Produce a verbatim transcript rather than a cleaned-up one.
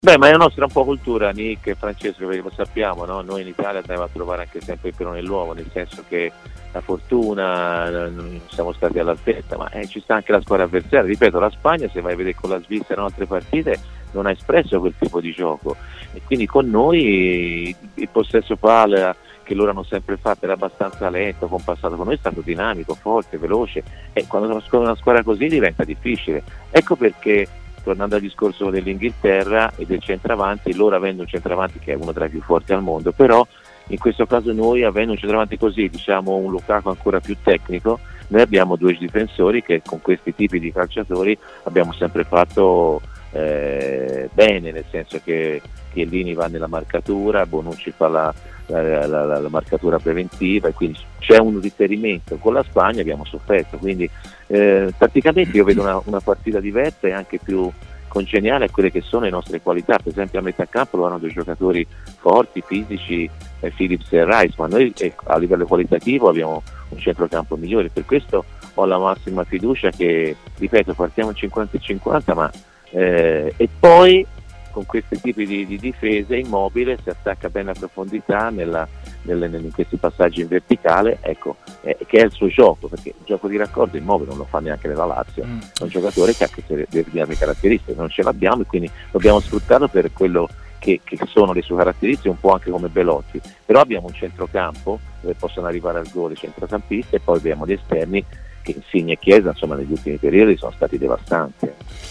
Beh, ma è la nostra un po' cultura, Nick e Francesco, perché lo sappiamo, no? Noi in Italia andiamo a trovare anche sempre il pelo nell'uovo, nel senso che la fortuna, eh, non siamo stati all'altezza, ma eh, ci sta anche la squadra avversaria. Ripeto, la Spagna, se vai a vedere con la Svizzera in altre partite, non ha espresso quel tipo di gioco. E quindi con noi il possesso palla che loro hanno sempre fatto era abbastanza lento, compassato, con noi è stato dinamico, forte, veloce, e quando una squadra così diventa difficile. Ecco perché, tornando al discorso dell'Inghilterra e del centravanti, loro avendo un centravanti che è uno tra i più forti al mondo, però in questo caso noi, avendo un centravanti così, diciamo un Lukaku ancora più tecnico, noi abbiamo due difensori che con questi tipi di calciatori abbiamo sempre fatto eh, bene, nel senso che Chiellini va nella marcatura, Bonucci fa la, la, la, la, la marcatura preventiva, e quindi c'è un riferimento. Con la Spagna abbiamo sofferto, quindi eh, praticamente io vedo una, una partita diversa e anche più congeniale a quelle che sono le nostre qualità. Per esempio a metà campo lo hanno due giocatori forti, fisici, eh, Phillips e Rice, ma noi eh, a livello qualitativo abbiamo un centrocampo migliore. Per questo ho la massima fiducia che, ripeto, partiamo cinquanta e cinquanta, ma eh, e poi con questi tipi di, di difese Immobile si attacca bene a profondità nella, nelle, in questi passaggi in verticale, ecco, eh, che è il suo gioco, perché il gioco di raccordo Immobile non lo fa neanche nella Lazio, mm. è un giocatore che ha queste determinate caratteristiche, non ce l'abbiamo e quindi dobbiamo sfruttarlo per quello che, che sono le sue caratteristiche, un po' anche come Belotti, però abbiamo un centrocampo dove possono arrivare al gol i centrocampisti, e poi abbiamo gli esterni che Insigne e Chiesa, insomma, negli ultimi periodi sono stati devastanti.